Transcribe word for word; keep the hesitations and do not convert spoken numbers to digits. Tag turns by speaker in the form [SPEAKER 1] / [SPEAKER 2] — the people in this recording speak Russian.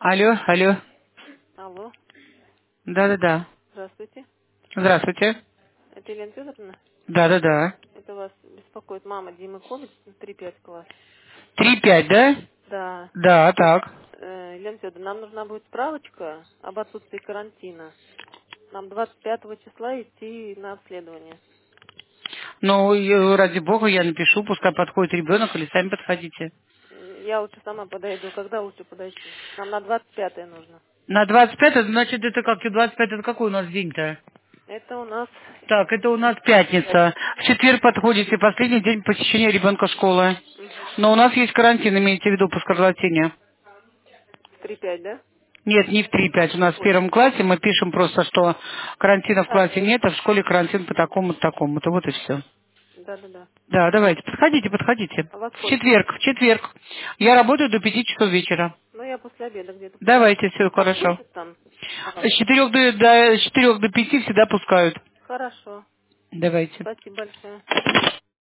[SPEAKER 1] Алло, алло.
[SPEAKER 2] Алло,
[SPEAKER 1] Да-да-да.
[SPEAKER 2] здравствуйте.
[SPEAKER 1] Здравствуйте.
[SPEAKER 2] Это Елена Федоровна.
[SPEAKER 1] Да-да-да.
[SPEAKER 2] Это вас беспокоит мама Димы Кович, три пять класс.
[SPEAKER 1] Три пять, да?
[SPEAKER 2] Да.
[SPEAKER 1] Да, так.
[SPEAKER 2] Э, Елена Федоровна, нам нужна будет справочка об отсутствии карантина. Нам двадцать пятого числа идти на обследование.
[SPEAKER 1] Ну, и, ради бога, я напишу, пускай подходит ребенок, или сами подходите.
[SPEAKER 2] М, Я лучше сама подойду. Когда лучше подойти? Нам на двадцать пятое нужно.
[SPEAKER 1] На двадцать пятое, значит, это как, двадцать пятое, это какой у нас день-то?
[SPEAKER 2] Это у нас
[SPEAKER 1] Так, это у нас
[SPEAKER 2] пять.
[SPEAKER 1] пятница. В четверг подходите, последний день посещения ребенка школы.
[SPEAKER 2] Угу.
[SPEAKER 1] Но у нас есть карантин, имейте в виду, по скарлатине.
[SPEAKER 2] три пять, да?
[SPEAKER 1] Нет, не в три пять. У нас в
[SPEAKER 2] Ой.
[SPEAKER 1] первом классе мы пишем просто, что карантина в
[SPEAKER 2] А,
[SPEAKER 1] классе нет, а в школе карантин по такому-то, такому-то. Вот и все.
[SPEAKER 2] да-да-да.
[SPEAKER 1] Да, давайте, подходите, подходите.
[SPEAKER 2] А во
[SPEAKER 1] В
[SPEAKER 2] сколько?
[SPEAKER 1] четверг, в четверг. Я работаю до пяти часов вечера.
[SPEAKER 2] Ну, я после обеда где-то подойду.
[SPEAKER 1] Давайте, все
[SPEAKER 2] А
[SPEAKER 1] хорошо.
[SPEAKER 2] пустят там?
[SPEAKER 1] С четырех до, до, с четырех до пяти всегда пускают.
[SPEAKER 2] Хорошо.
[SPEAKER 1] Давайте.
[SPEAKER 2] Спасибо большое.